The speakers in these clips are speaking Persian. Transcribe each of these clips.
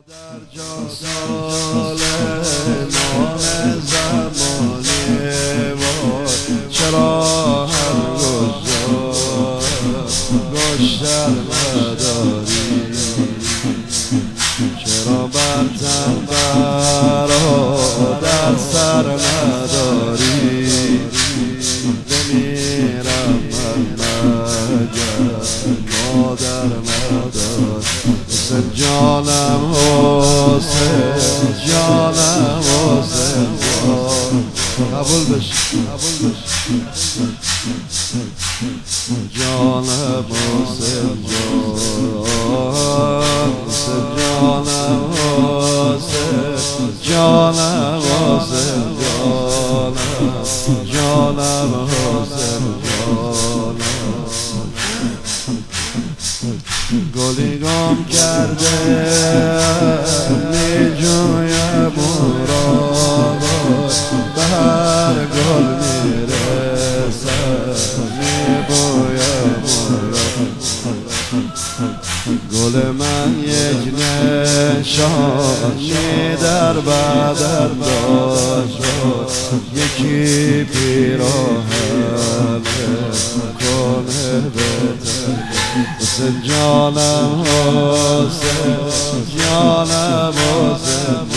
در جا سال نام زمانی وای چرا هم گشتر نداری، چرا بر تن برا در سر نداری. بمیرم من مگر مادر ندار. حسین جانم حسین جانم حسین جان قبول بشی جانم حسین جان حسین جانم حسین جانم حسین جانم حسین جانم. گلی گم کرده می جویم او را، به هر گل می رسد می بویم او را. گل من یک نشانی در بدن داشت، یکی پیراهن کنه بهتر. حسین جانم حسین جانم حسین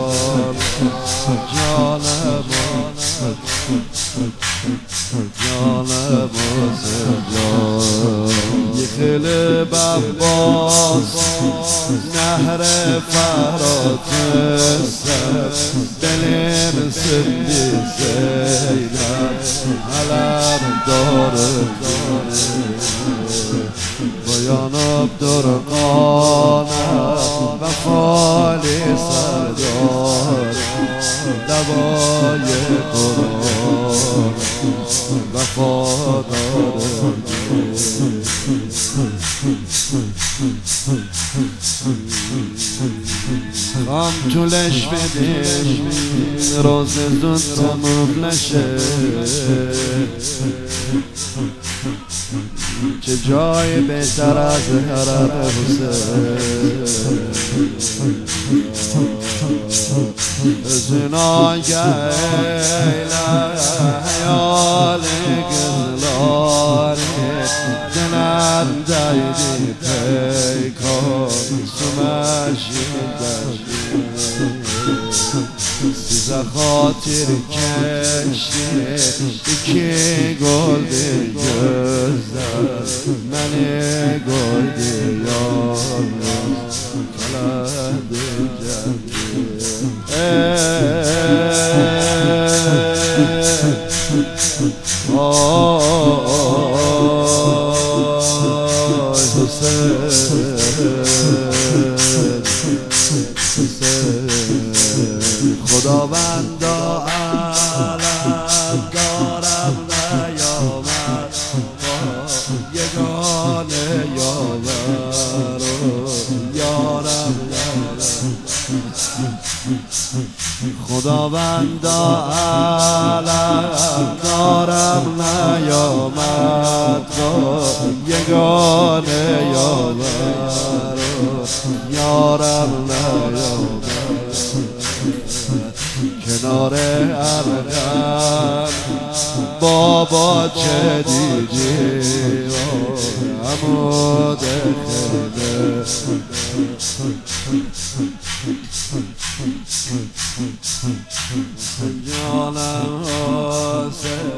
جانم جانم حسین جان. یه خیلی بباس نهر فرات سر دلیم سندی زینم علم داره بایان عبدالقانم و خالی سردار دوای قرآن وفادار. غم طولش بدیم روز زود تموم نشه، چه جای بهتر از حرم حسین. زناگه حیال گزلاری دنم دایدی پیکان سمشی داشتی. سیزه خاطر کشتی یکی گل دی gözler beni gördü yalnız kaladı خداوندا علم دارم نیامد یگانه یاور یارم خداوندا علم دارم نیامد یگانه یاور یارم نیامد. کنار ارغن بابا چه دیدی عمود خیمه جانم حسین